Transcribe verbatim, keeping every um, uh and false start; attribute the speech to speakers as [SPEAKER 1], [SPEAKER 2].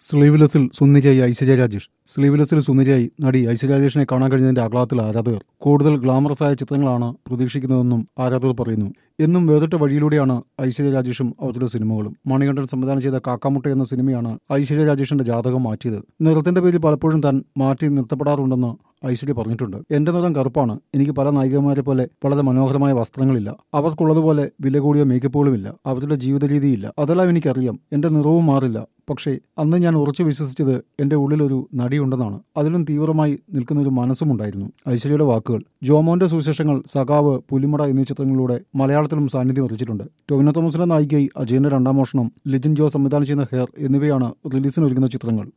[SPEAKER 1] സ്ലീവ്ലെസ്സിൽ സുന്ദരിയായി ഐശ്വര്യ രാജേഷ് സ്ലീവ്ലെസ്സിൽ സുന്ദരിയായി നടി ഐശ്വര്യ രാജേഷിനെ കാണാൻ കഴിഞ്ഞതിന്റെ ആഹ്ലാദത്തിൽ ആരാധകർ. കൂടുതൽ ഗ്ലാമറസ് ആയ ചിത്രങ്ങളാണ് പ്രതീക്ഷിക്കുന്നതെന്നും ആരാധകർ പറയുന്നു. എന്നും വേറിട്ട വഴിയിലൂടെയാണ് ഐശ്വര്യ രാജേഷും അവരുടെ സിനിമകളും. മണികണ്ഠൻ സംവിധാനം ചെയ്ത കാക്കാമുട്ട എന്ന സിനിമയാണ് ഐശ്വര്യ രാജേഷിന്റെ ജാതകം മാറ്റിയത്. നിറത്തിന്റെ പേരിൽ പലപ്പോഴും താൻ മാറ്റി നിർത്തപ്പെടാറുണ്ടെന്ന് ഐശ്വര്യ പറഞ്ഞിട്ടുണ്ട്. എന്റെ നിറം കറുപ്പാണ്. എനിക്ക് പല നായികമാരെ പോലെ വളരെ മനോഹരമായ വസ്ത്രങ്ങളില്ല. അവർക്കുള്ളതുപോലെ വില കൂടിയ മേക്കപ്പുകളുമില്ല. അവരുടെ ജീവിത രീതിയില്ല. അതെല്ലാം എനിക്കറിയാം. എന്റെ നിറവും മാറില്ല. പക്ഷേ അന്ന് ഞാൻ ഉറച്ചു വിശ്വസിച്ചത് എന്റെ ഉള്ളിലൊരു നടിയുണ്ടെന്നാണ്. അതിലും തീവ്രമായി നിൽക്കുന്ന ഒരു മനസ്സുമുണ്ടായിരുന്നു. ഐശ്വര്യയുടെ വാക്കുകൾ. ജോമോന്റെ സുവിശേഷങ്ങൾ, സഖാവ്, പുലിമട എന്നീ ചിത്രങ്ങളിലൂടെ മലയാളത്തിലും സാന്നിധ്യം അറിയിച്ചിട്ടുണ്ട്. ടൊവിനോ തോമസിന്റെ നായികയായി അജയന്റെ രണ്ടാം മോഷണം, ലിജിൻ ജോ സംവിധാനം ചെയ്യുന്ന ഹെയർ എന്നിവയാണ് റിലീസിനൊരുങ്ങുന്ന ചിത്രങ്ങൾ.